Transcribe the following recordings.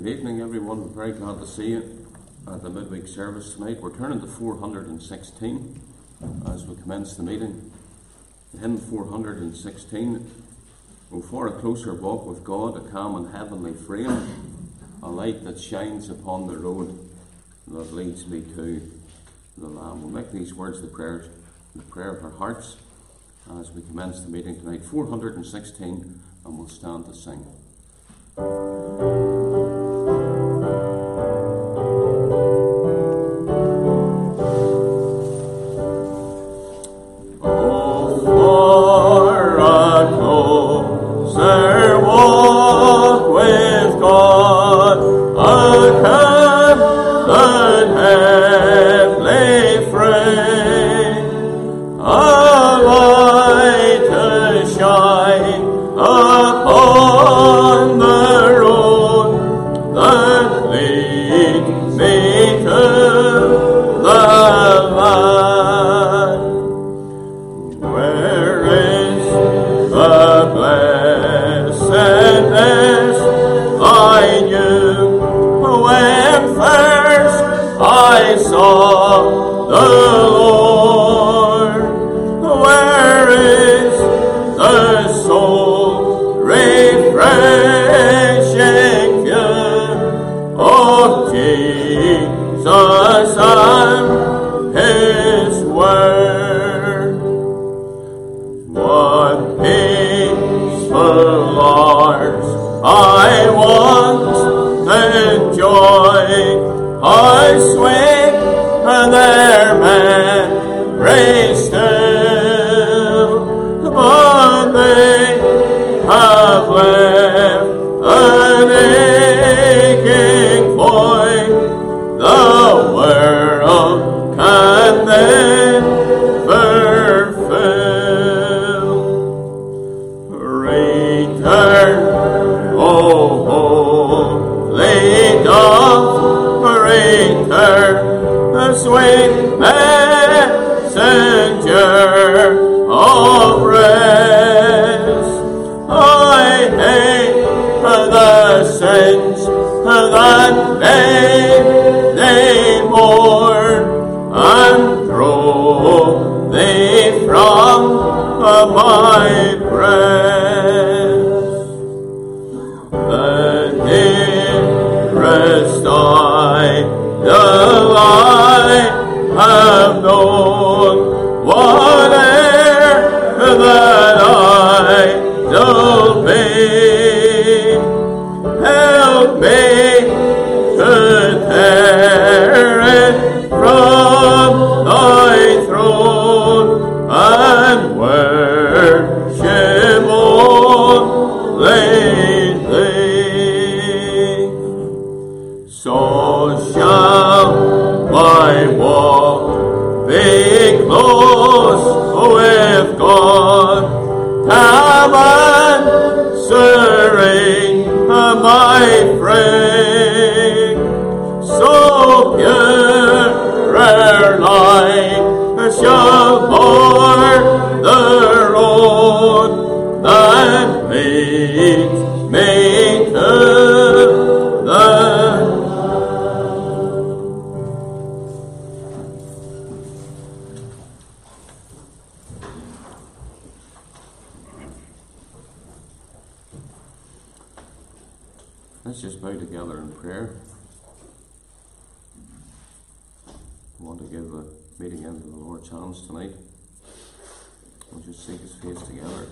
Good evening, everyone. We're very glad to see you at the midweek service tonight. We're turning to 416 as we commence the meeting. Hymn 416. Oh, for a closer walk with God, a calm and heavenly frame, a light that shines upon the road that leads me to the Lamb. We'll make these words the prayer of our hearts as we commence the meeting tonight. 416, and we'll stand to sing. Let's just bow together in prayer. I want to give the meeting into the Lord's hands tonight. We'll just seek His face together.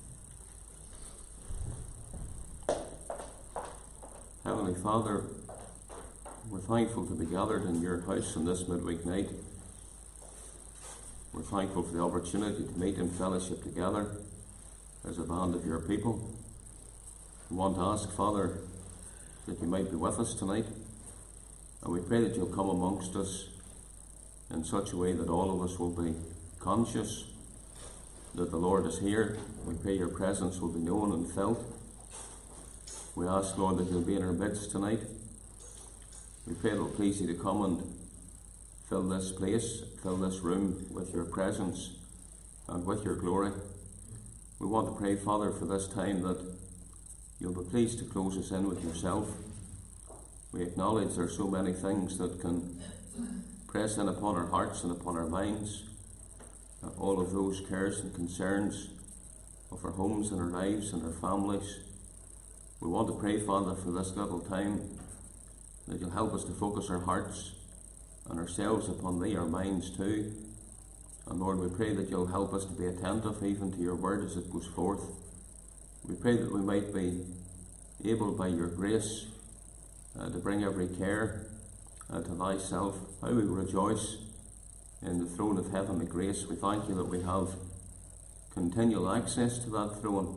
Heavenly Father, we're thankful to be gathered in your house on this midweek night. We're thankful for the opportunity to meet in fellowship together as a band of your people. We want to ask, Father, that you might be with us tonight, and we pray that you'll come amongst us in such a way that all of us will be conscious that the Lord is here. We pray your presence will be known and felt. We ask, Lord, that you'll be in our midst tonight. We pray it will please you to come and fill this place, fill this room with your presence and with your glory. We want to pray, Father, for this time that you'll be pleased to close us in with yourself. We acknowledge there are so many things that can press in upon our hearts and upon our minds. All of those cares and concerns of our homes and our lives and our families. We want to pray, Father, for this little time, that you'll help us to focus our hearts and ourselves upon thee, our minds too. And Lord, we pray that you'll help us to be attentive even to your word as it goes forth. We pray that we might be able by your grace to bring every care to thyself. How we rejoice in the throne of heavenly grace. We thank you that we have continual access to that throne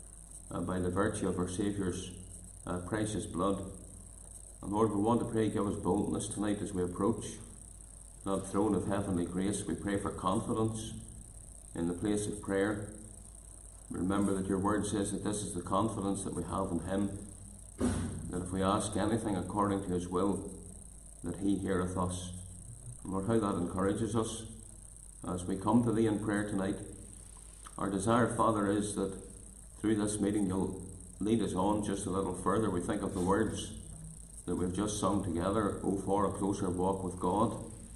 by the virtue of our Saviour's precious blood. And Lord, we want to pray, give us boldness tonight as we approach that throne of heavenly grace. We pray for confidence in the place of prayer. Remember that your word says that this is the confidence that we have in him, that if we ask anything according to his will, that he heareth us. And Lord, how that encourages us as we come to thee in prayer tonight. Our desire, Father, is that through this meeting you'll lead us on just a little further. We think of the words that we've just sung together, "O for a closer walk with God,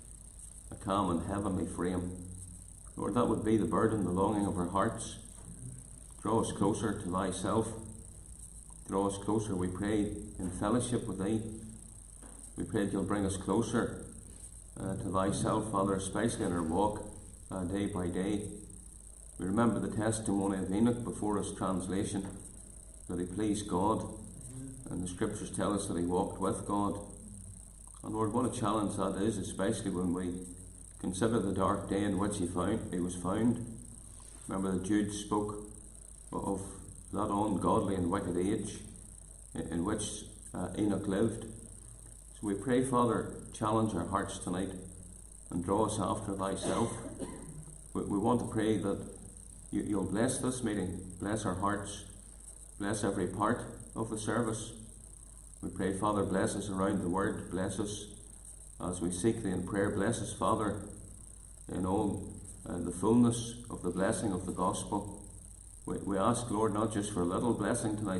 a calm and heavenly frame." Lord, that would be the burden, the longing of our hearts. Draw us closer to thyself. Draw us closer, we pray, in fellowship with thee. We pray that you'll bring us closer to thyself, Father, especially in our walk day by day. We remember the testimony of Enoch before his translation, that he pleased God, and the scriptures tell us that he walked with God. And Lord, what a challenge that is, especially when we consider the dark day in which he was found. Remember that Jude spoke of that ungodly and wicked age in which Enoch lived. So we pray, Father, challenge our hearts tonight and draw us after thyself. We want to pray that you'll bless this meeting, bless our hearts, bless every part of the service. We pray, Father, bless us around the word, bless us as we seek thee in prayer, bless us, Father, in all the fullness of the blessing of the gospel. We ask, Lord, not just for a little blessing tonight.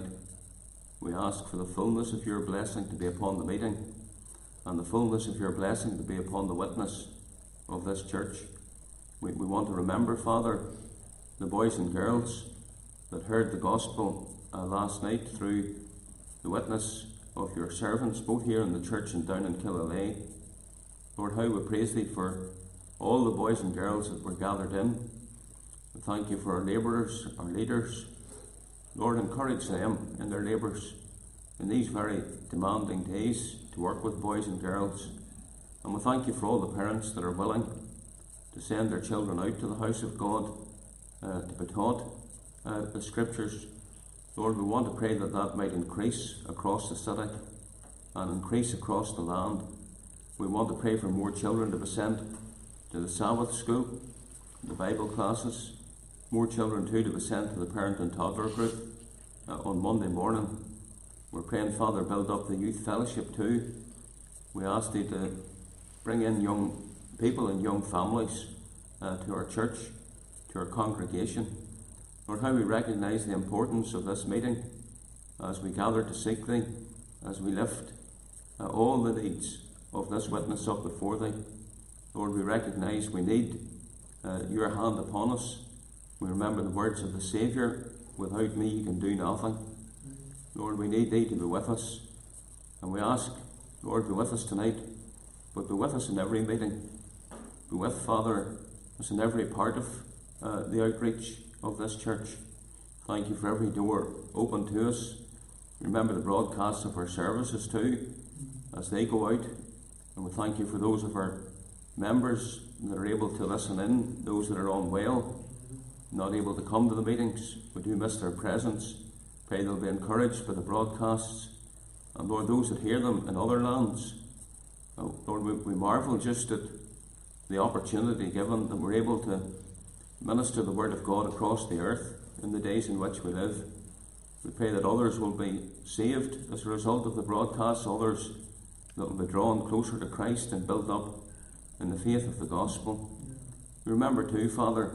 We ask for the fullness of your blessing to be upon the meeting, and the fullness of your blessing to be upon the witness of this church. We want to remember, Father, the boys and girls that heard the gospel last night through the witness of your servants, both here in the church and down in Killaloe. Lord, how we praise thee for all the boys and girls that were gathered in. We thank you for our labourers, our leaders. Lord, encourage them in their labours in these very demanding days to work with boys and girls. And we thank you for all the parents that are willing to send their children out to the house of God to be taught the scriptures. Lord, we want to pray that that might increase across the city and increase across the land. We want to pray for more children to be sent to the Sabbath school, the Bible classes, more children too to be sent to the parent and toddler group on Monday morning. We're praying, Father, build up the youth fellowship too. We ask thee to bring in young people and young families to our church, to our congregation. Lord, how we recognise the importance of this meeting as we gather to seek thee, as we lift all the needs of this witness up before thee. Lord, we recognise we need your hand upon us. We remember the words of the Saviour, "Without me you can do nothing." Lord, we need thee to be with us. And we ask, Lord, be with us tonight, but be with us in every meeting. Be with, Father, us in every part of the outreach of this church. Thank you for every door open to us. Remember the broadcasts of our services too, as they go out. And we thank you for those of our members that are able to listen in, those that are unwell, not able to come to the meetings. We do miss their presence. Pray they'll be encouraged by the broadcasts. And Lord, those that hear them in other lands, Lord, we marvel just at the opportunity given that we're able to minister the word of God across the earth in the days in which we live. We pray that others will be saved as a result of the broadcasts, others that will be drawn closer to Christ and built up in the faith of the gospel. We remember too, Father,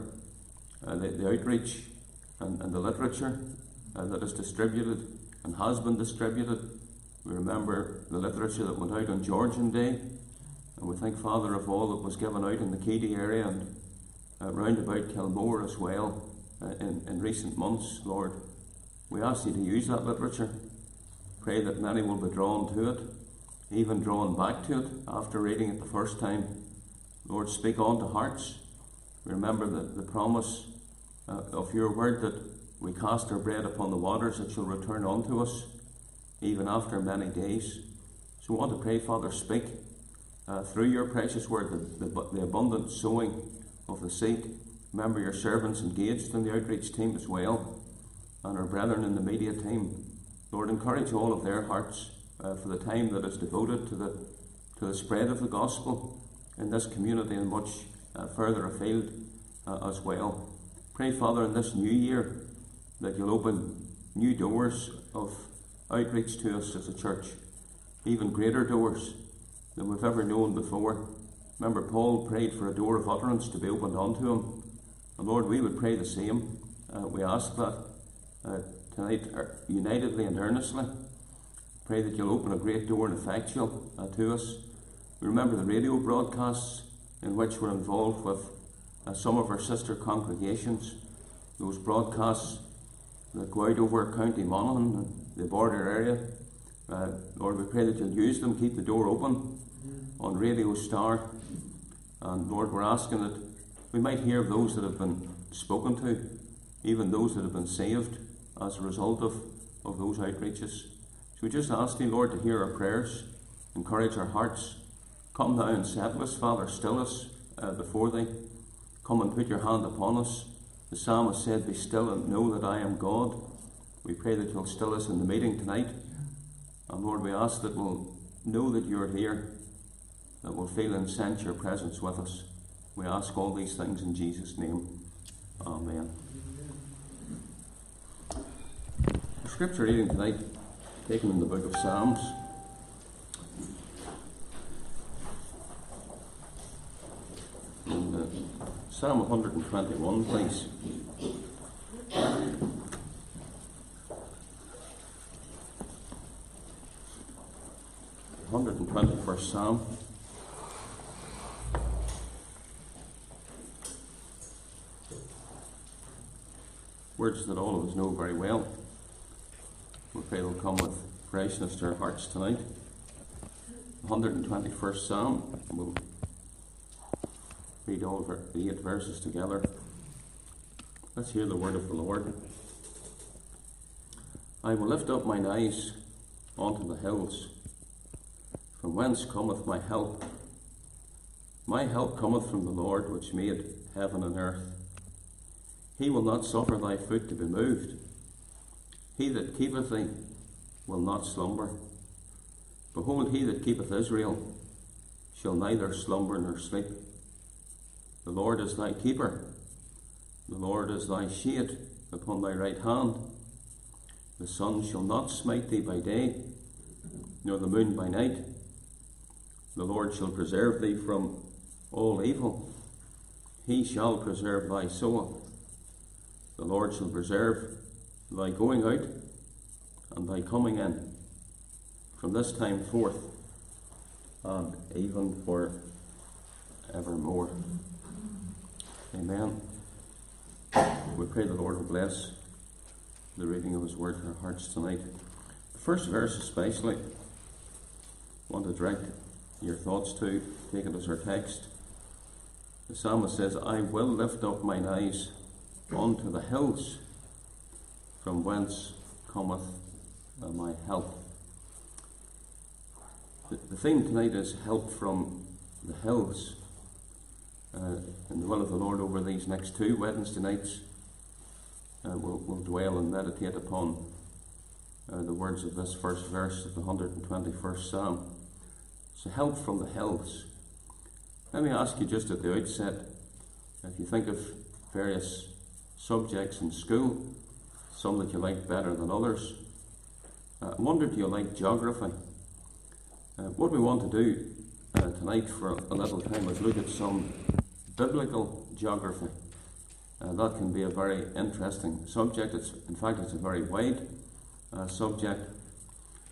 the outreach and the literature that is distributed and has been distributed We remember the literature that went out on Georgian Day, and we thank Father of all that was given out in the Keady area and round about Kilmore as well in recent months. Lord, we ask you to use that literature. Pray that many will be drawn to it, even drawn back to it after reading it the first time. Lord, speak on to hearts. We remember the promise of your word that we cast our bread upon the waters, it shall return unto us, even after many days. So we want to pray, Father, speak through your precious word, the abundant sowing of the seed. Remember your servants engaged in the outreach team as well, and our brethren in the media team. Lord, encourage all of their hearts for the time that is devoted to the spread of the gospel in this community and much further afield as well. Pray, Father, in this new year that you'll open new doors of outreach to us as a church, even greater doors than we've ever known before. Remember, Paul prayed for a door of utterance to be opened unto him. And Lord, we would pray the same. We ask that tonight unitedly and earnestly. Pray that you'll open a great door and effectual to us. We remember the radio broadcasts in which we're involved with some of our sister congregations. Those broadcasts that go out over County Monaghan and the border area. Lord, we pray that you'll use them, keep the door open on Radio Star. And Lord, we're asking that we might hear of those that have been spoken to, even those that have been saved as a result of those outreaches. So we just ask thee, Lord, to hear our prayers, encourage our hearts. Come now and settle us, Father, still us before thee. Come and put your hand upon us. The psalmist said, be still and know that I am God. We pray that you'll still us in the meeting tonight. And Lord, we ask that we'll know that you're here, that we'll feel and sense your presence with us. We ask all these things in Jesus' name. Amen. The scripture reading tonight, taken in the book of Psalms. In Psalm 121, please. 121st Psalm. Words that all of us know very well. We pray they'll come with freshness to our hearts tonight. 121st Psalm. We'll read all the 8 verses together. Let's hear the word of the Lord. I will lift up mine eyes unto the hills. From whence cometh my help? My help cometh from the Lord, which made heaven and earth. He will not suffer thy foot to be moved. He that keepeth thee will not slumber. Behold, he that keepeth Israel shall neither slumber nor sleep. The Lord is thy keeper. The Lord is thy shade upon thy right hand. The sun shall not smite thee by day, nor the moon by night. The Lord shall preserve thee from all evil. He shall preserve thy soul. The Lord shall preserve thy going out and thy coming in from this time forth and even for evermore. Amen. We pray the Lord will bless the reading of his word in our hearts tonight. The first verse especially, I want to direct your thoughts to, take it as our text. The psalmist says, I will lift up mine eyes unto the hills, from whence cometh my help. The theme tonight is help from the hills. In the will of the Lord, over these next 2 Wednesday nights, we'll dwell and meditate upon the words of this first verse of the 121st Psalm. So help from the hills. Let me ask you just at the outset, if you think of various subjects in school, some that you like better than others, I wonder, do you like geography? What we want to do tonight for a little time is look at some biblical geography. That can be a very interesting subject. In fact, it's a very wide subject.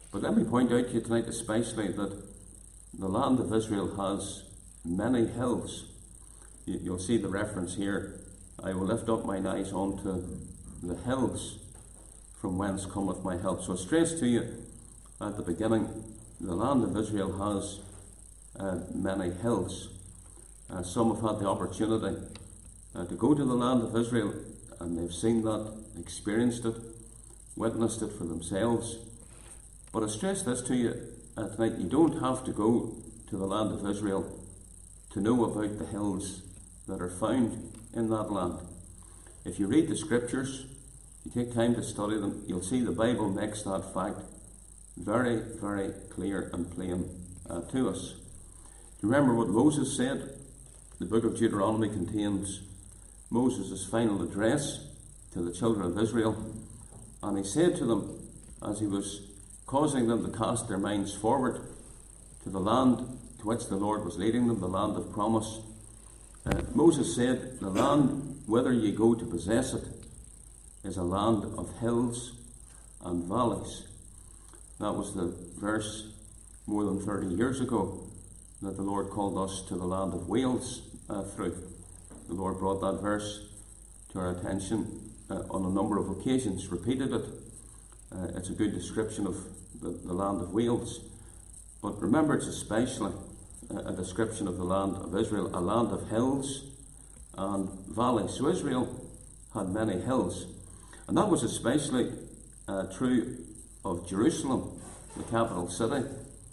But let me point out to you tonight especially that the land of Israel has many hills. You'll see the reference here. I will lift up mine eyes unto the hills from whence cometh my help. So it stressed to you at the beginning, the land of Israel has many hills. Some have had the opportunity to go to the land of Israel, and they've seen that, experienced it, witnessed it for themselves. But I stress this to you tonight, you don't have to go to the land of Israel to know about the hills that are found in that land. If you read the scriptures, you take time to study them, you'll see the Bible makes that fact very, very clear and plain to us. Do you remember what Moses said? The book of Deuteronomy contains Moses' final address to the children of Israel, and he said to them, as he was causing them to cast their minds forward to the land to which the Lord was leading them, the land of promise, Moses said, the land whither ye go to possess it is a land of hills and valleys. That was the verse more than 30 years ago that the Lord called us to the land of Wales through. The Lord brought that verse to our attention on a number of occasions, repeated it. It's a good description of the land of Wales. But remember, it's especially a description of the land of Israel, a land of hills and valleys. So Israel had many hills. And that was especially true of Jerusalem, the capital city,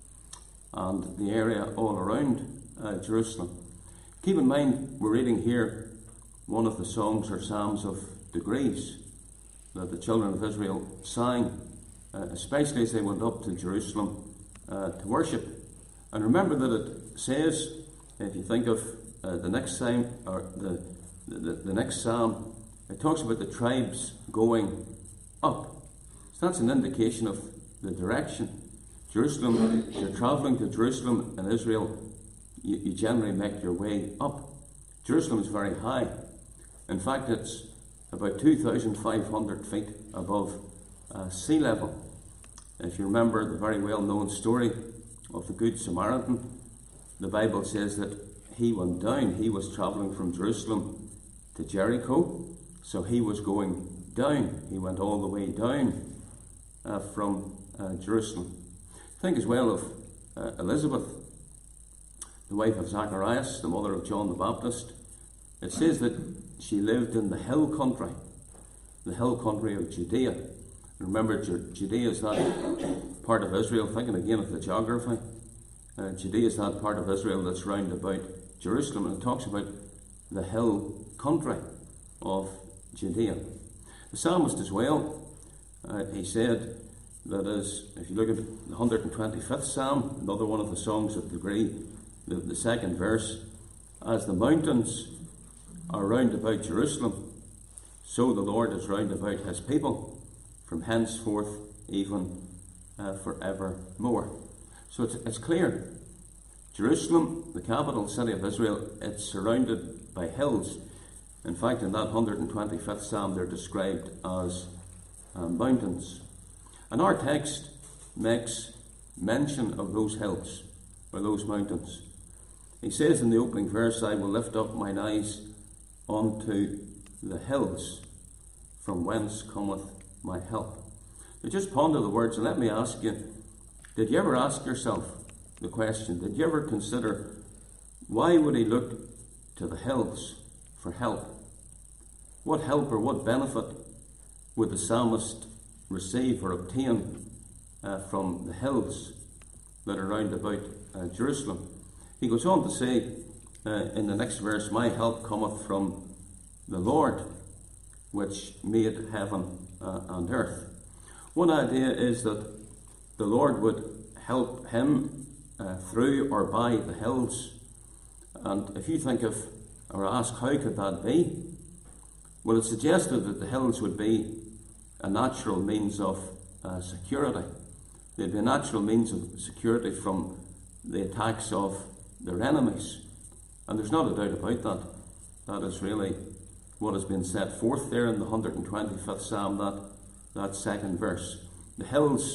and the area all around Jerusalem. Keep in mind, we're reading here one of the songs or psalms of degrees that the children of Israel sang, especially as they went up to Jerusalem to worship. And remember that it says, if you think of the next psalm, or the next psalm, it talks about the tribes going up. So that's an indication of the direction. Jerusalem, if you're travelling to Jerusalem in Israel, you generally make your way up. Jerusalem is very high. In fact, it's about 2,500 feet above sea level. If you remember the very well-known story of the Good Samaritan, the Bible says that he went down. He was travelling from Jerusalem to Jericho, so he was going down. He went all the way down from Jerusalem. Think as well of Elizabeth, the wife of Zacharias, the mother of John the Baptist. It says that she lived in the hill country of Judea. Remember, Judea is that part of Israel, thinking again of the geography. Judea is that part of Israel that's round about Jerusalem, and it talks about the hill country of Judea. The psalmist as well, he said that if you look at the 125th Psalm, another one of the songs of degree, the second verse, as the mountains are round about Jerusalem, so the Lord is round about his people, from henceforth even forevermore. So it's clear. Jerusalem, the capital city of Israel, it's surrounded by hills. In fact, in that 125th Psalm, they're described as mountains. And our text makes mention of those hills, or those mountains. He says in the opening verse, I will lift up mine eyes unto the hills, from whence cometh my help. Now just ponder the words, and let me ask you, did you ever ask yourself the question, did you ever consider, why would he look to the hills for help? What help or what benefit would the psalmist receive or obtain from the hills that are round about Jerusalem? He goes on to say in the next verse, my help cometh from the Lord, which made heaven and earth. One idea is that the Lord would help him through or by the hills. And if you think of, or ask, how could that be? Well, it's suggested that the hills would be a natural means of security. They'd be a natural means of security from the attacks of their enemies. And there's not a doubt about that. That is really what has been set forth there in the 125th Psalm, that second verse. The hills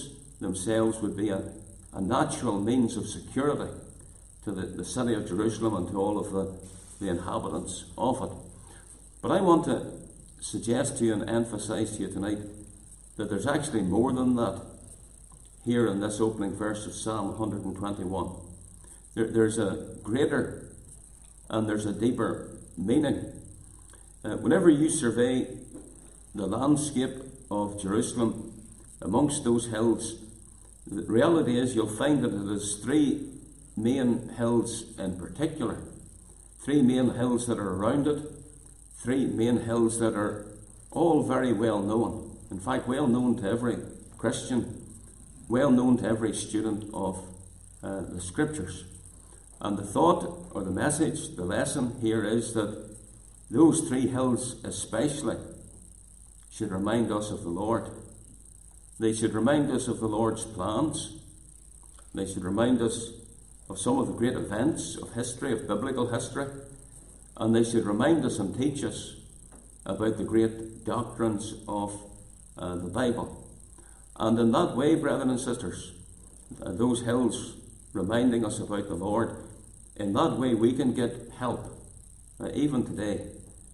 themselves would be a natural means of security to the city of Jerusalem and to all of the inhabitants of it. But I want to suggest to you and emphasize to you tonight that there's actually more than that here in this opening verse of Psalm 121. There's a greater and there's a deeper meaning. Whenever you survey the landscape of Jerusalem amongst those hills, the reality is you'll find that it is three main hills in particular. Three main hills that are around it. Three main hills that are all very well known. In fact, well known to every Christian, well known to every student of the Scriptures. And the thought or the message, the lesson here is that those three hills especially should remind us of the Lord. They should remind us of the Lord's plans. They should remind us of some of the great events of history, of biblical history. And they should remind us and teach us about the great doctrines of the Bible. And in that way, brethren and sisters, those hills reminding us about the Lord, in that way we can get help, even today.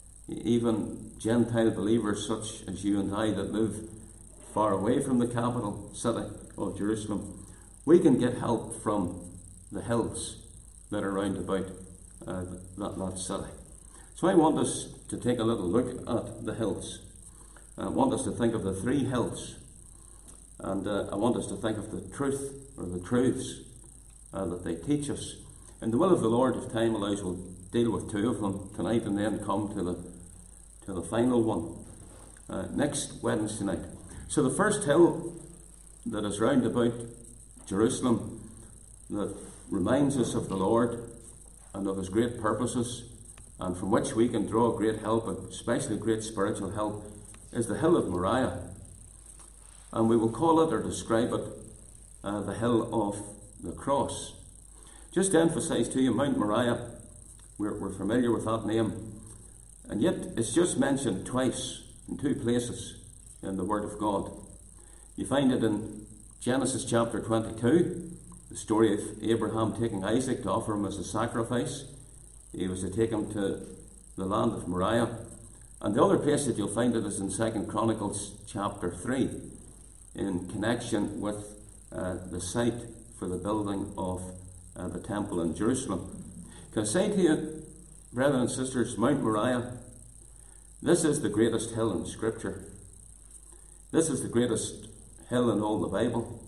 Even Gentile believers such as you and I that live far away from the capital city of Jerusalem, we can get help from the hills that are round about that city. So I want us to take a little look at the hills. I want us to think of the three hills. And I want us to think of the truth or the truths that they teach us. In the will of the Lord, if time allows, we'll deal with two of them tonight and then come to the final one next Wednesday night. So the first hill that is round about Jerusalem that reminds us of the Lord and of his great purposes and from which we can draw great help, especially great spiritual help, is the hill of Moriah. And we will call it or describe it the hill of the cross. Just to emphasize to you, Mount Moriah, we're familiar with that name, and yet it's just mentioned twice in two places in the Word of God. You find it in Genesis chapter 22, the story of Abraham taking Isaac to offer him as a sacrifice. He was to take him to the land of Moriah. And the other place that you'll find it is in 2 Chronicles chapter 3, in connection with the site for the building of the temple in Jerusalem. Can I say to you, brethren and sisters, Mount Moriah, this is the greatest hill in Scripture. This is the greatest hill in all the Bible.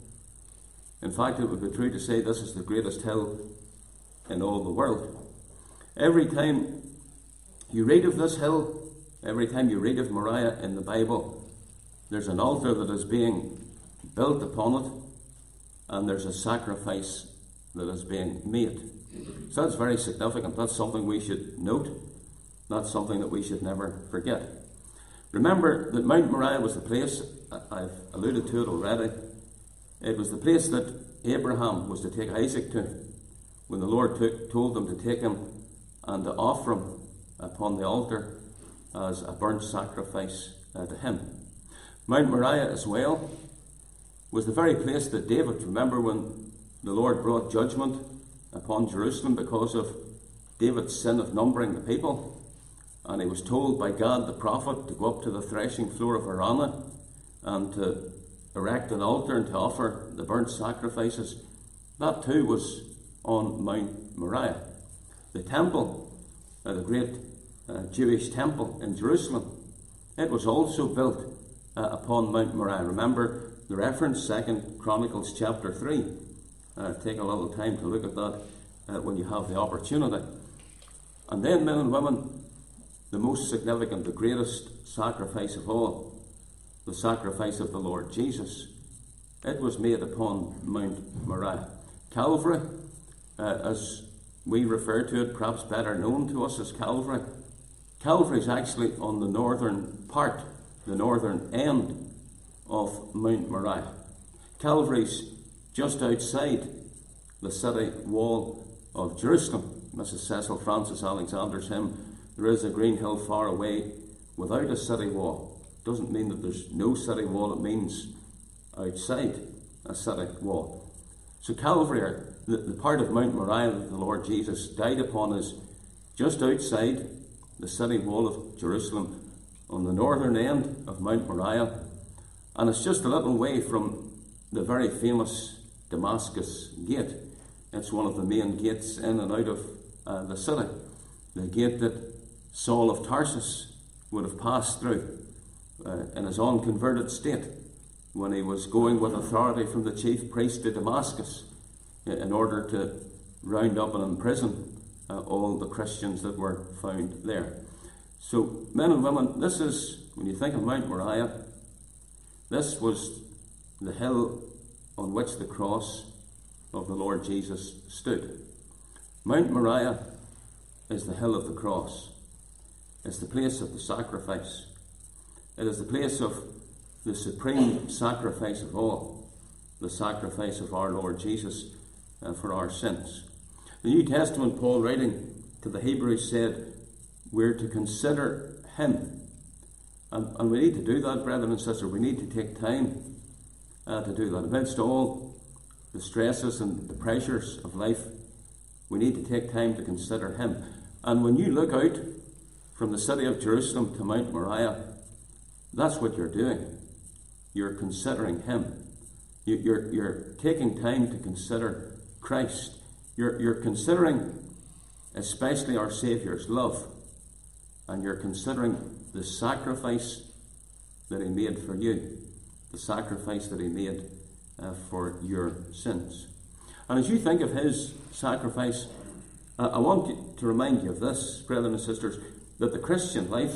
In fact, it would be true to say this is the greatest hill in all the world. Every time you read of this hill, every time you read of Moriah in the Bible, there's an altar that is being built upon it, and there's a sacrifice that is being made. So that's very significant. That's something we should note. That's something that we should never forget. Remember that Mount Moriah was the place, I've alluded to it already, it was the place that Abraham was to take Isaac to when the Lord told them to take him and to offer him upon the altar as a burnt sacrifice to him. Mount Moriah as well was the very place that David, remember when the Lord brought judgment upon Jerusalem because of David's sin of numbering the people, and he was told by God the prophet to go up to the threshing floor of Araunah and to erect an altar and to offer the burnt sacrifices. That too was on Mount Moriah. The temple, the great Jewish temple in Jerusalem, it was also built upon Mount Moriah. Remember the reference, 2 Chronicles chapter 3. Take a little time to look at that when you have the opportunity. And then, men and women, the most significant, the greatest sacrifice of all, the sacrifice of the Lord Jesus. It was made upon Mount Moriah. Calvary, as we refer to it, perhaps better known to us as Calvary. Calvary is actually on the northern part, the northern end of Mount Moriah. Calvary's just outside the city wall of Jerusalem. Mrs. Cecil Francis Alexander's hymn, "There is a green hill far away without a city wall." Doesn't mean that there's no city wall, it means outside. ascetic wall. So Calvary, or the part of Mount Moriah that the Lord Jesus died upon, is just outside the city wall of Jerusalem on the northern end of Mount Moriah, and it's just a little way from the very famous Damascus Gate. It's one of the main gates in and out of the city, the gate that Saul of Tarsus would have passed through in his unconverted state when he was going with authority from the chief priest to Damascus in order to round up and imprison all the Christians that were found there. So, men and women, this is, when you think of Mount Moriah, this was the hill on which the cross of the Lord Jesus stood. Mount Moriah is the hill of the cross. It's the place of the sacrifice. It is the place of the supreme sacrifice of all, the sacrifice of our Lord Jesus for our sins. The New Testament, Paul writing to the Hebrews, said we're to consider him. And we need to do that, brethren and sisters. We need to take time to do that. Amidst all the stresses and the pressures of life, we need to take time to consider him. And when you look out from the city of Jerusalem to Mount Moriah, that's what you're doing. You're considering him. You're taking time to consider Christ. You're considering especially our Saviour's love. And you're considering the sacrifice that he made for you. The sacrifice that he made for your sins. And as you think of his sacrifice, I want to remind you of this, brethren and sisters, that the Christian life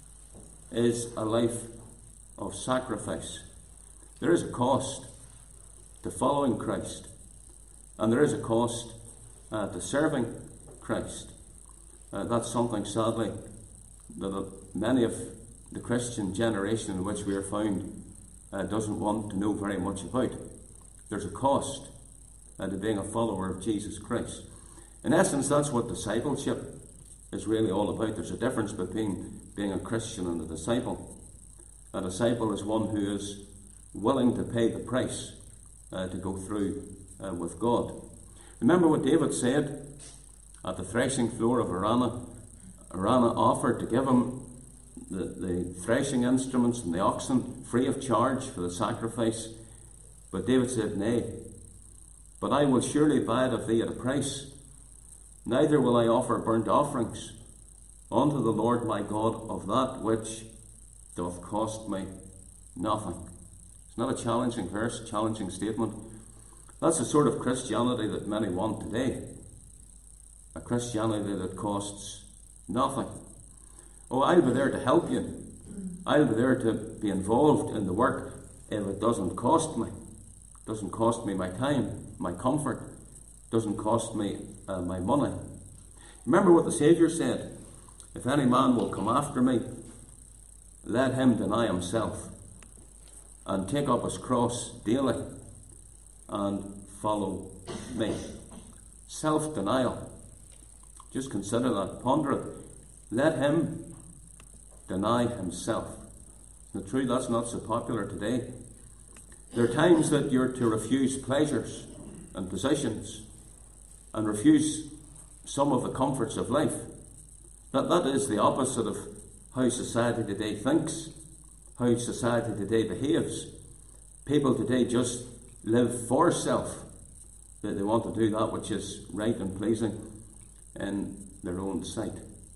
is a life of sacrifice. There is a cost to following Christ, and there is a cost to serving Christ. That's something, sadly, that many of the Christian generation in which we are found doesn't want to know very much about. There's a cost to being a follower of Jesus Christ. In essence, that's what discipleship is really all about. There's a difference between being a Christian and a disciple. A disciple is one who is willing to pay the price to go through with God. Remember what David said at the threshing floor of Araunah. Araunah offered to give him the threshing instruments and the oxen free of charge for the sacrifice. But David said, "Nay, but I will surely buy it of thee at a price. Neither will I offer burnt offerings unto the Lord my God of that which doth cost me nothing." It's not a challenging verse, challenging statement. That's the sort of Christianity that many want today. A Christianity that costs nothing. Oh, I'll be there to help you. I'll be there to be involved in the work if it doesn't cost me. It doesn't cost me my time, my comfort. It doesn't cost me my money. Remember what the Saviour said. If any man will come after me, let him deny himself and take up his cross daily and follow me. Self-denial. Just consider that. Ponder it. Let him deny himself. Isn't it true that's not so popular today? There are times that you're to refuse pleasures and positions and refuse some of the comforts of life. That is the opposite of how society today thinks, how society today behaves. People today just live for self. They want to do that which is right and pleasing in their own sight.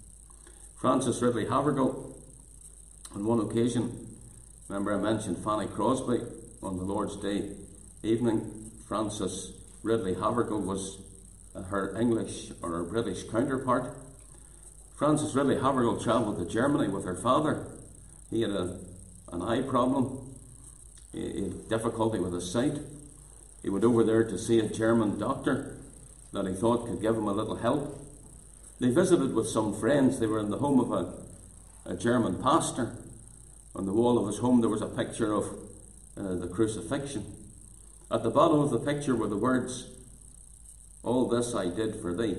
Francis Ridley Havergal, on one occasion, remember I mentioned Fanny Crosby on the Lord's Day evening. Francis Ridley Havergal was her English or her British counterpart. Francis Ridley Havergal travelled to Germany with her father. He had an eye problem. He had difficulty with his sight. He went over there to see a German doctor that he thought could give him a little help. They visited with some friends. They were in the home of a German pastor. On the wall of his home there was a picture of the crucifixion. At the bottom of the picture were the words, "All this I did for thee.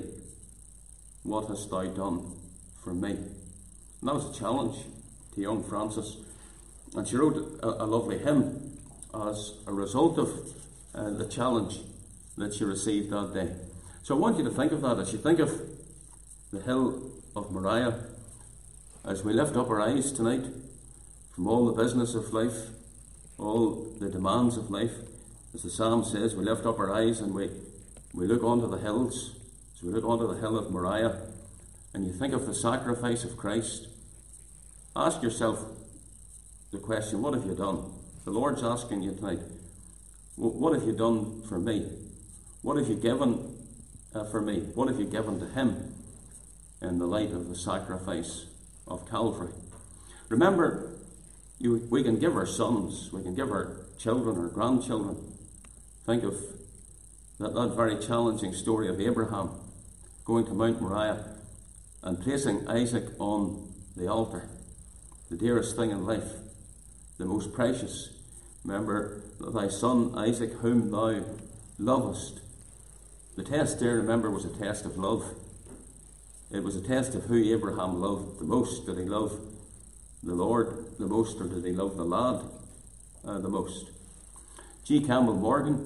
What hast thou done for me?" And that was a challenge to young Francis. And she wrote a lovely hymn as a result of the challenge that she received that day. So I want you to think of that as you think of the hill of Moriah, as we lift up our eyes tonight from all the business of life, all the demands of life. As the psalm says, we lift up our eyes and we look onto the hills. So we look onto the hill of Moriah, and you think of the sacrifice of Christ. Ask yourself the question, what have you done? The Lord's asking you tonight, what have you done for me? What have you given for me? What have you given to him in the light of the sacrifice of Calvary? Remember, we can give our sons, we can give our children, our grandchildren. Think of that very challenging story of Abraham going to Mount Moriah and placing Isaac on the altar, the dearest thing in life, the most precious. Remember, thy son Isaac, whom thou lovest. The test there, remember, was a test of love. It was a test of who Abraham loved the most. Did he love the Lord the most, or did he love the lad the most? G. Campbell Morgan,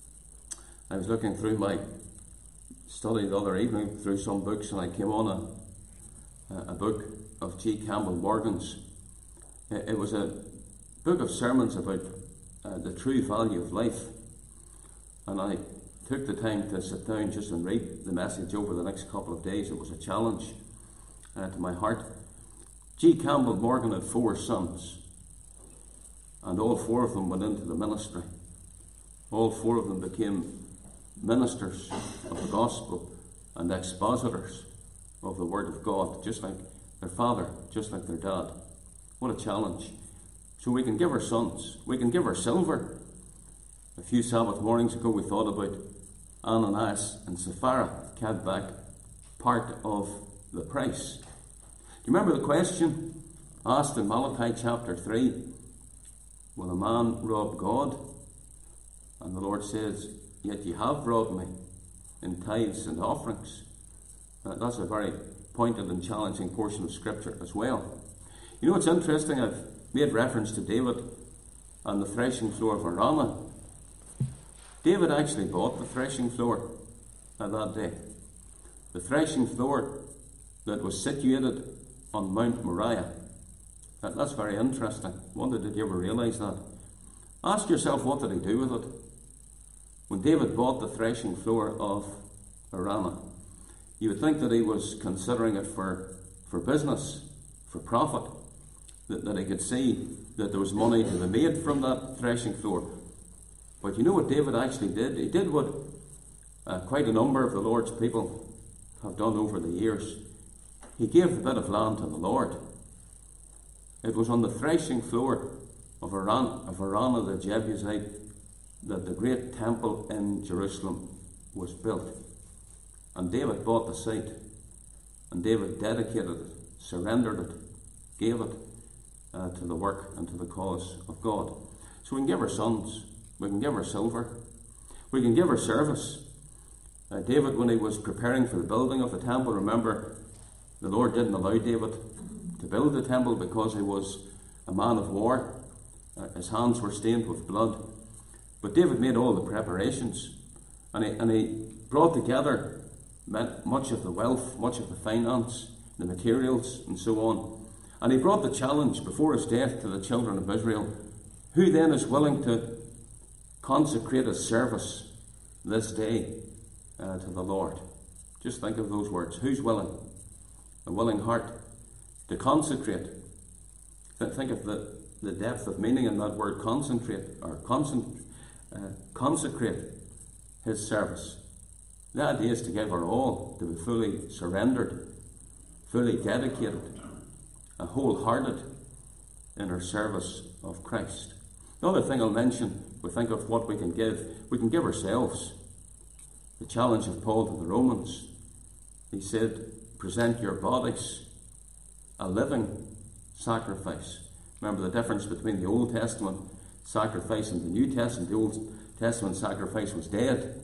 I was looking through my study the other evening, through some books, and I came on a book of G. Campbell Morgan's. It was a book of sermons about the true value of life, and I took the time to sit down just and read the message over the next couple of days. It was a challenge to my heart. G. Campbell Morgan had 4 sons, and all 4 of them went into the ministry. All 4 of them became ministers of the gospel and expositors of the word of God, just like their father, just like their dad. What a challenge. So we can give our sons, we can give our silver. A few Sabbath mornings ago we thought about Ananias and Sapphira kept back part of the price. Do you remember the question asked in Malachi chapter 3? Will a man rob God? And the Lord says, yet ye have robbed me in tithes and offerings. That's a very pointed and challenging portion of Scripture as well. You know, it's interesting, I've made reference to David and the threshing floor of Arana. David actually bought the threshing floor that day. The threshing floor that was situated on Mount Moriah. That's very interesting. I wonder, did you ever realise that? Ask yourself, what did he do with it? When David bought the threshing floor of Arana, you would think that he was considering it for business, for profit, that he could see that there was money to be made from that threshing floor. But you know what David actually did? He did what quite a number of the Lord's people have done over the years. He gave a bit of land to the Lord. It was on the threshing floor of Arana the Jebusite that the great temple in Jerusalem was built. And David bought the site, and David dedicated it, surrendered it, gave it to the work and to the cause of God. So we can give our sons, we can give our silver, we can give our service. David, when he was preparing for the building of the temple, remember, the Lord didn't allow David to build the temple because he was a man of war. His hands were stained with blood. But David made all the preparations, and he brought together much of the wealth, much of the finance, the materials, and so on. And he brought the challenge before his death to the children of Israel. Who then is willing to consecrate his service this day to the Lord? Just think of those words. Who's willing? A willing heart to consecrate. Think of the depth of meaning in that word, concentrate, or consecrate his service. The idea is to give our all, to be fully surrendered, fully dedicated, wholehearted in our service of Christ. The other thing I'll mention, we think of what we can give ourselves. The challenge of Paul to the Romans, he said, present your bodies a living sacrifice. Remember the difference between the Old Testament sacrifice and the New Testament. The Old Testament sacrifice was dead,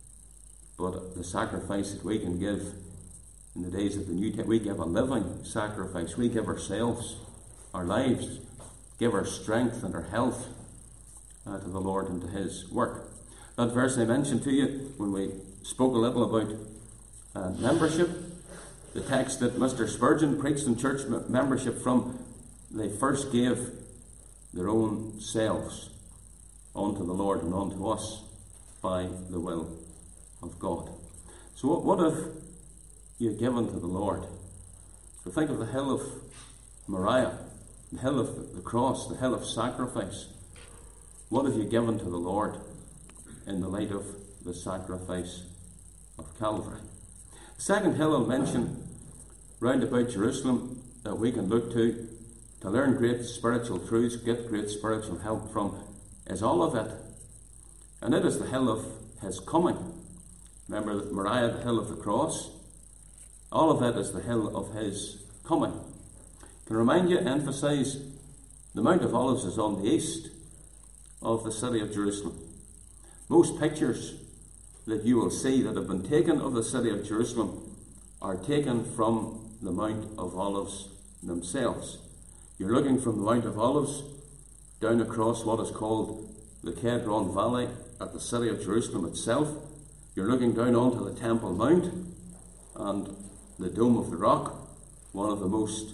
but the sacrifice that we can give in the days of the New Testament, we give a living sacrifice. We give ourselves, our lives, give our strength and our health to the Lord and to his work. That verse I mentioned to you when we spoke a little about membership, the text that Mr. Spurgeon preached in church membership from, they first gave their own selves unto the Lord and unto us by the will of God. So what have you given to the Lord? So think of the hill of Moriah, the hill of the cross, the hill of sacrifice. What have you given to the Lord in the light of the sacrifice of Calvary? The second hill I'll mention round about Jerusalem that we can look to learn great spiritual truths, get great spiritual help from, is Olivet. And it is the hill of his coming. Remember that Moriah, the hill of the cross? Olivet is the hill of his coming. Can remind you, emphasise, the Mount of Olives is on the east of the city of Jerusalem. Most pictures that you will see that have been taken of the city of Jerusalem are taken from the Mount of Olives themselves. You're looking from the Mount of Olives down across what is called the Kedron Valley at the city of Jerusalem itself. You're looking down onto the Temple Mount and the Dome of the Rock, one of the most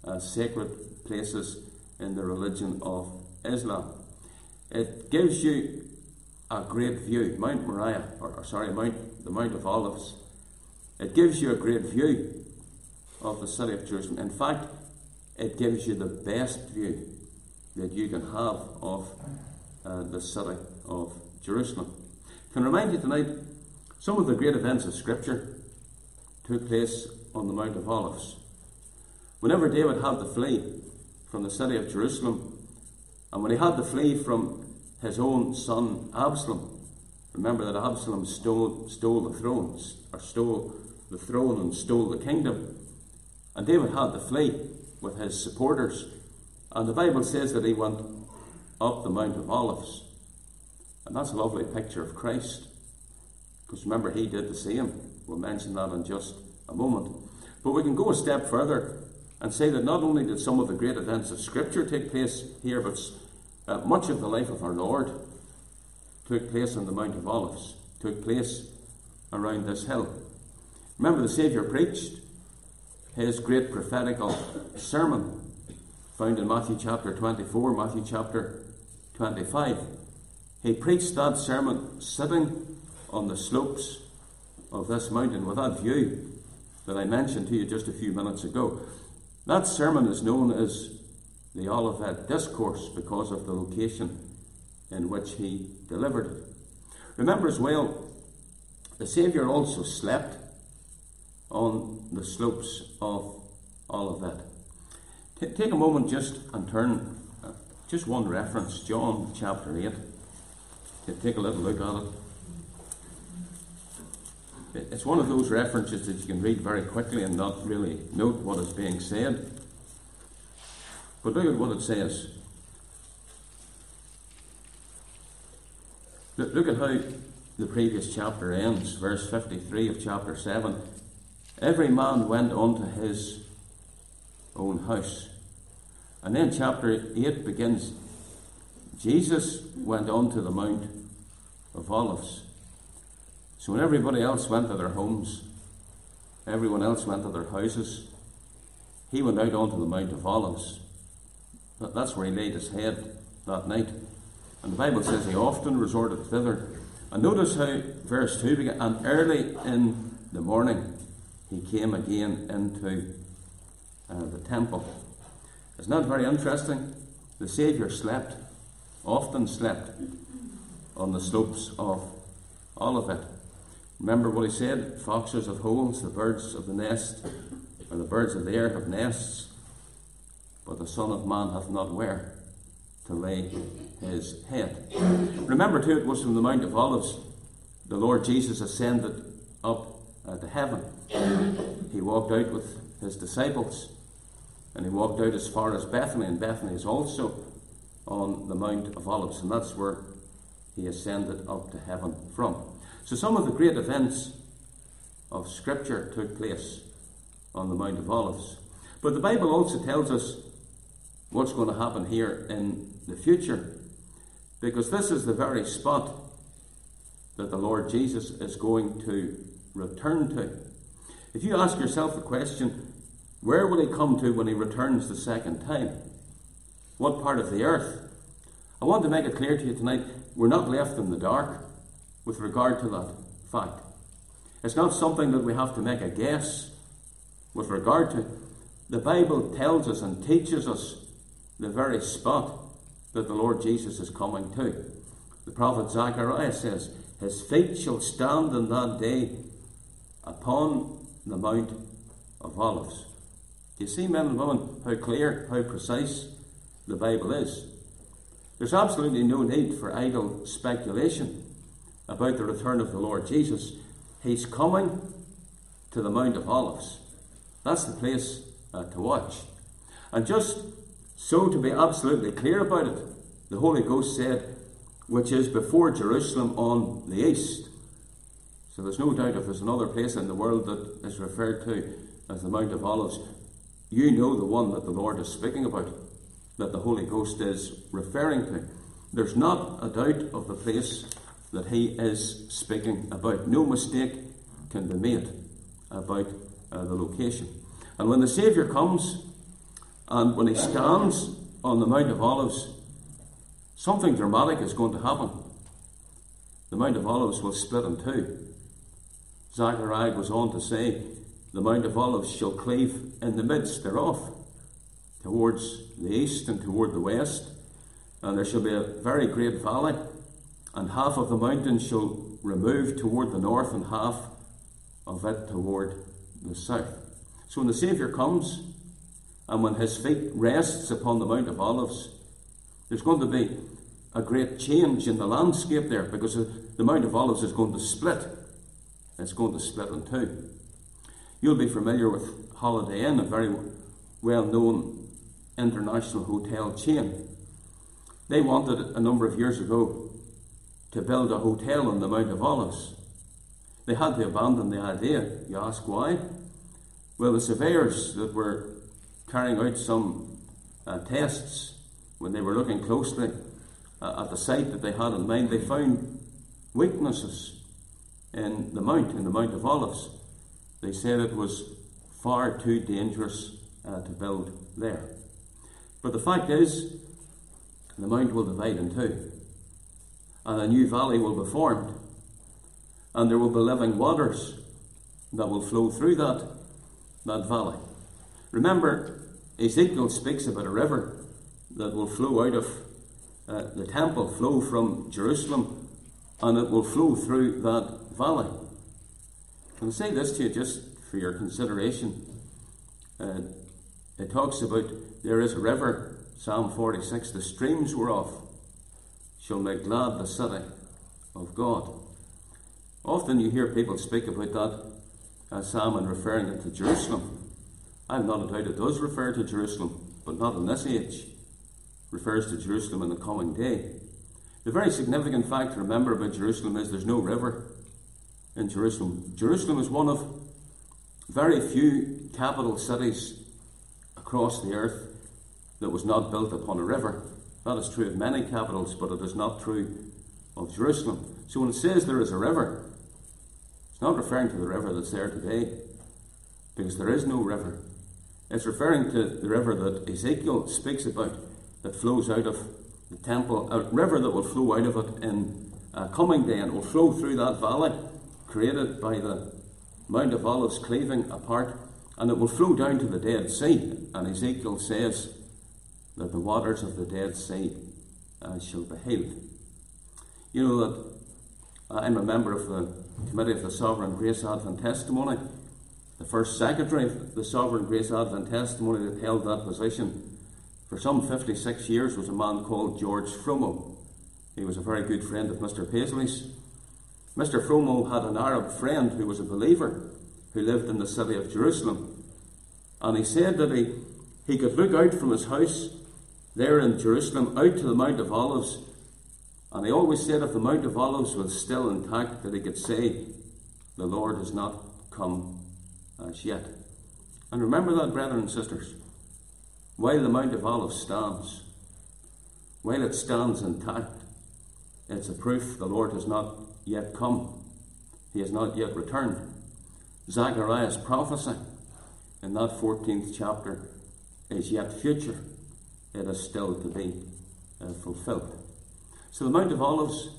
sacred places in the religion of Islam. It gives you a great view. Mount Moriah, the Mount of Olives. It gives you a great view of the city of Jerusalem. In fact, it gives you the best view that you can have of the city of Jerusalem. I can remind you tonight, some of the great events of Scripture took place on the Mount of Olives. Whenever David had to flee from the city of Jerusalem, and when he had to flee from his own son Absalom, remember that Absalom stole the throne and stole the kingdom, and David had to flee with his supporters, and the Bible says that he went up the Mount of Olives, and that's a lovely picture of Christ, because remember, he did the same. We'll mention that in just a moment. But we can go a step further and say that not only did some of the great events of Scripture take place here, but much of the life of our Lord took place on the Mount of Olives, took place around this hill. Remember, the Saviour preached his great prophetical sermon found in Matthew chapter 24, Matthew chapter 25. He preached that sermon sitting on the slopes of this mountain with that view that I mentioned to you just a few minutes ago. That sermon is known as the Olivet Discourse because of the location in which he delivered it. Remember as well, the Saviour also slept on the slopes of Olivet. Take a moment just and turn, just one reference, John chapter 8. Take a little look at it. It's one of those references that you can read very quickly and not really note what is being said. But look at what it says. Look at how the previous chapter ends, verse 53 of chapter 7. Every man went unto his own house. And then chapter 8 begins. Jesus went on to the Mount of Olives. So when everybody else went to their homes, everyone else went to their houses, he went out onto the Mount of Olives. That's where he laid his head that night. And the Bible says he often resorted thither. And notice how verse 2 begins, and early in the morning he came again into the temple. Isn't that very interesting? The Saviour often slept on the slopes of Olivet. Remember what he said, foxes have holes, the birds of the nest, or the birds of the air have nests, but the Son of Man hath not where to lay his head. Remember too, it was from the Mount of Olives the Lord Jesus ascended up to heaven. He walked out with his disciples, and he walked out as far as Bethany, and Bethany is also on the Mount of Olives, and that's where he ascended up to heaven from. So some of the great events of Scripture took place on the Mount of Olives. But the Bible also tells us what's going to happen here in the future, because this is the very spot that the Lord Jesus is going to return to. If you ask yourself the question, where will he come to when he returns the second time? What part of the earth? I want to make it clear to you tonight, we're not left in the dark with regard to that fact. It's not something that we have to make a guess with regard to. The Bible tells us and teaches us the very spot that the Lord Jesus is coming to. The prophet Zechariah says, his feet shall stand in that day upon the Mount of Olives. Do you see, men and women, how clear, how precise the Bible is? There's absolutely no need for idle speculation about the return of the Lord Jesus. He's coming to the Mount of Olives. That's the place to watch. And just so to be absolutely clear about it, the Holy Ghost said, which is before Jerusalem on the east. So there's no doubt if there's another place in the world that is referred to as the Mount of Olives, you know the one that the Lord is speaking about, that the Holy Ghost is referring to. There's not a doubt of the place that he is speaking about. No mistake can be made about the location. And when the Saviour comes, and when he stands on the Mount of Olives, something dramatic is going to happen. The Mount of Olives will split in two. Zechariah goes on to say, the Mount of Olives shall cleave in the midst thereof, towards the east and toward the west, and there shall be a very great valley, and half of the mountain shall remove toward the north, and half of it toward the south. So when the Saviour comes, and when his feet rests upon the Mount of Olives, there's going to be a great change in the landscape there, because the Mount of Olives is going to split. It's going to split in two. You'll be familiar with Holiday Inn, a very well-known international hotel chain. They wanted a number of years ago to build a hotel on the Mount of Olives. They had to abandon the idea. You ask why? Well, the surveyors that were carrying out some tests, when they were looking closely at the site that they had in mind, they found weaknesses in the Mount of Olives. They said it was far too dangerous to build there. But the fact is, the mount will divide in two, and a new valley will be formed, and there will be living waters that will flow through that valley. Remember, Ezekiel speaks about a river that will flow out of the temple, flow from Jerusalem, and it will flow through that valley. Can I say this to you just for your consideration? It talks about there is a river, Psalm 46, the streams whereof shall make glad the city of God. Often you hear people speak about that psalm and referring it to Jerusalem. I have not a doubt it does refer to Jerusalem, but not in this age. It refers to Jerusalem in the coming day. The very significant fact to remember about Jerusalem is there's no river in Jerusalem. Jerusalem is one of very few capital cities across the earth that was not built upon a river. That is true of many capitals, but it is not true of Jerusalem. So when it says there is a river, it's not referring to the river that's there today, because there is no river. It's referring to the river that Ezekiel speaks about, that flows out of the temple, a river that will flow out of it in a coming day, and will flow through that valley created by the Mount of Olives cleaving apart, and it will flow down to the Dead Sea. And Ezekiel says that the waters of the Dead Sea shall be healed. You know that I'm a member of the Committee of the Sovereign Grace Advent Testimony. The first secretary of the Sovereign Grace Advent Testimony that held that position for some 56 years was a man called George Fromo. He was a very good friend of Mr. Paisley's. Mr. Fromo had an Arab friend who was a believer who lived in the city of Jerusalem. And he said that he could look out from his house there in Jerusalem out to the Mount of Olives. And he always said if the Mount of Olives was still intact, that he could say, the Lord has not come as yet. And remember that, brethren and sisters, while the Mount of Olives stands, while it stands intact, It's a proof the Lord has not yet come. He has not yet returned. Zechariah's prophecy in that 14th chapter is yet future. It is still to be fulfilled. So the Mount of Olives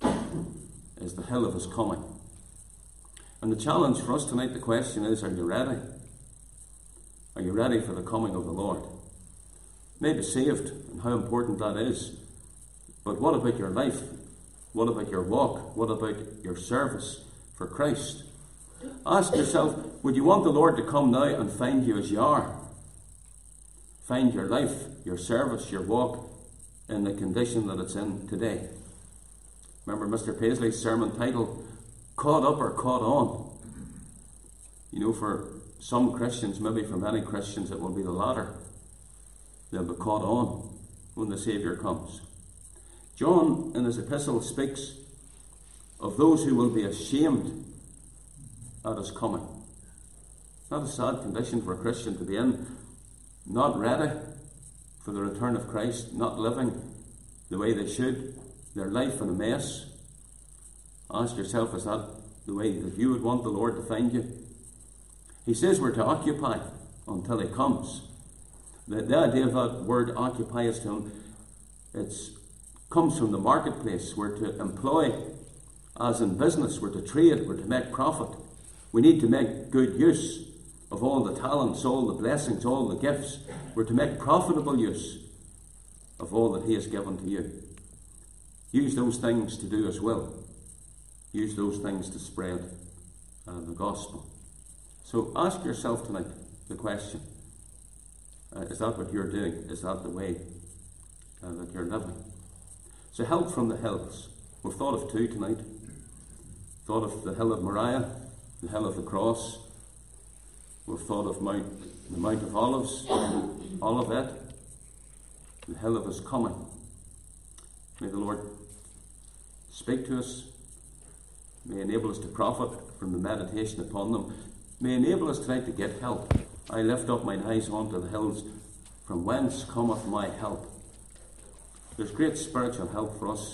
is the hill of his coming. And the challenge for us tonight, the question is, are you ready? Are you ready for the coming of the Lord? Maybe saved, and how important that is. But what about your life? What about your walk? What about your service for Christ? Ask yourself, would you want the Lord to come now and find you as you are? Find your life, your service, your walk in the condition that it's in today. Remember Mr. Paisley's sermon title, Caught Up or Caught On? You know, for some Christians, maybe for many Christians, it will be the latter. They'll be caught on when the Saviour comes. John, in his epistle, speaks of those who will be ashamed at his coming. Not a sad condition for a Christian to be in, not ready for the return of Christ, not living the way they should, their life in a mess. Ask yourself, is that the way that you would want the Lord to find you? He says we're to occupy until he comes. The idea of that word occupy is to him, it comes from the marketplace. We're to employ, as in business, we're to trade, we're to make profit. We need to make good use of all the talents, all the blessings, all the gifts. We're to make profitable use of all that he has given to you. Use those things to do his will. Use those things to spread the gospel. So ask yourself tonight the question, is that what you're doing? Is that the way that you're living? So help from the hills. We've thought of two tonight. Thought of the hill of Moriah, the hill of the cross. We've thought of the Mount of Olives, Olivet, the hill of his coming. May the Lord speak to us. May enable us to profit from the meditation upon them. May enable us tonight to get help. I lift up mine eyes unto the hills, from whence cometh my help. There's great spiritual help for us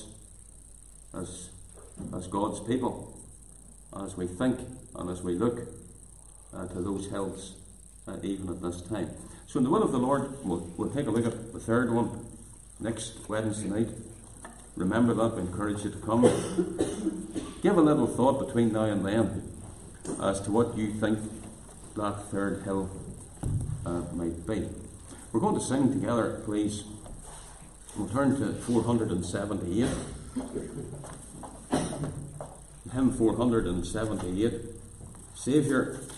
as God's people, as we think and as we look to those hills, even at this time. So in the will of the Lord, we'll take a look at the third one next Wednesday night. Remember that, we encourage you to come. Give a little thought between now and then as to what you think that third hill might be. We're going to sing together, please. We'll turn to 478. Hymn 478. Saviour,